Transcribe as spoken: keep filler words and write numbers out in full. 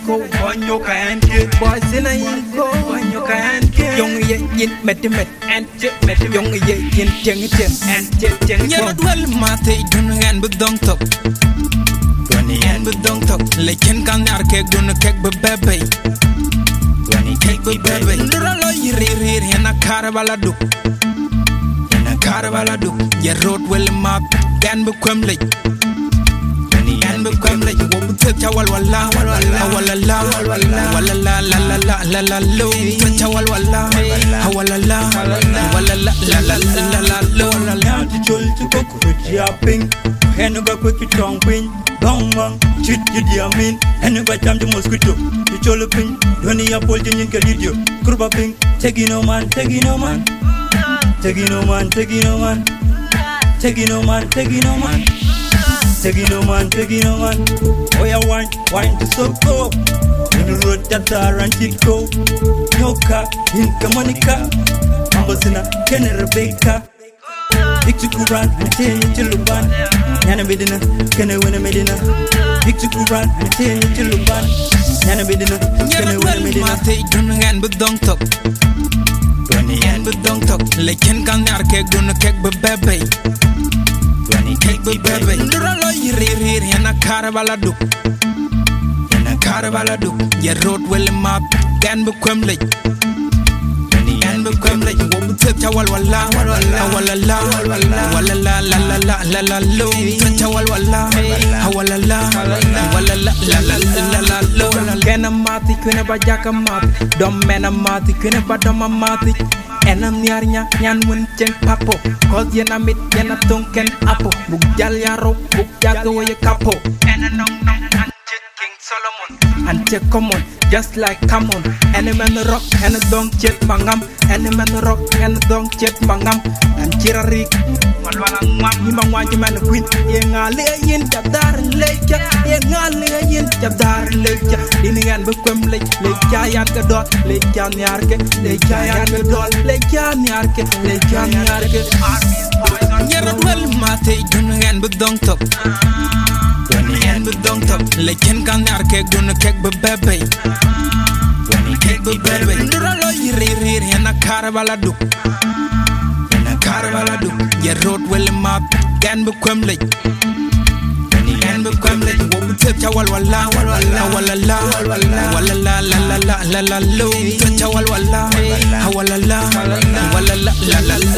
ko bonyo ka enke boy sina yin ko bonyo ka enke yong ye yin met met and met yong ye yin jeng jeng and jeng jeng ya dwel mate dun gan bu dong tok doni en bu dong tok le ken kan yar ke dun kek bu bebe doni kek bu bebe ndura lo yiri yiri na karabala duk na karabala duk ya road wel map gan bu kwemle and be come like what we touch wal wala wala wala la wala la la la la la la lo touch wal wala wala la wala la la la la la lo la ti chol ti ko ku ti aping hen ga ko ki tong pin dong mang chit ti diamin hen ga jam di mosquito ti chol pin doni ya pol ti nyin ke lidio kurba ping tegino man tegino man tegino man tegino man tegino man tegino man Tegino man, tegino man. Oh yeah, wine, wine to so go. In the road that are and it go. Yoka, Inka Monica, Ambosina, Kenny Rebecca. Victor Kuran, and tell you to Luban. Yana Medina, Kenny Winna Medina. Victor Kuran, and tell you to Luban. Yana Medina, Kenny Winna Medina. Take dun and but don't talk. Doni and but don't talk. Like Ken can yar keg dun keg but bebe. Doni keg but bebe. Ndura lo yiri yiri na karabala duk. Na karabala duk. Ya road well map gan bu kwemle. Gan bu kwemle. Wo bu tcha wal wala wala wala la wala la la la la la la lo tcha wal wala wala la wala la la la la la lo. Kena mati kwena ba jaka mati dom mena mati kwena ba doma mati enam niarnya nyan mun ceng papo kos yena mit yena tongken apo buk jal yaro buk jaga waye kapo ena nong nong anche King Solomon anche common just like come on ene men rock ene dong chet mangam ene men rock ene dong chet mangam anche rik walwala ngam ni mangwanji men queen ye ngale yin jabdar leja ye ngale yin jabdar leja ini ngan bu kwem lej leja yan ga dot leja nyar ke leja yan ga dot leja nyar ke leja nyar ke Yara dwel mate dun ngan bu dong tok doni en bu dong tok le ken kan yar ke dun kek bu bebe doni kek bu bebe ndura lo yiri yiri na karabala duk na karabala duk ya road well map gan bu kwemle gan bu kwemle wo bu tcha wal wala wala wala la wala la la la la la la lo tcha wal wala wala la wala la la la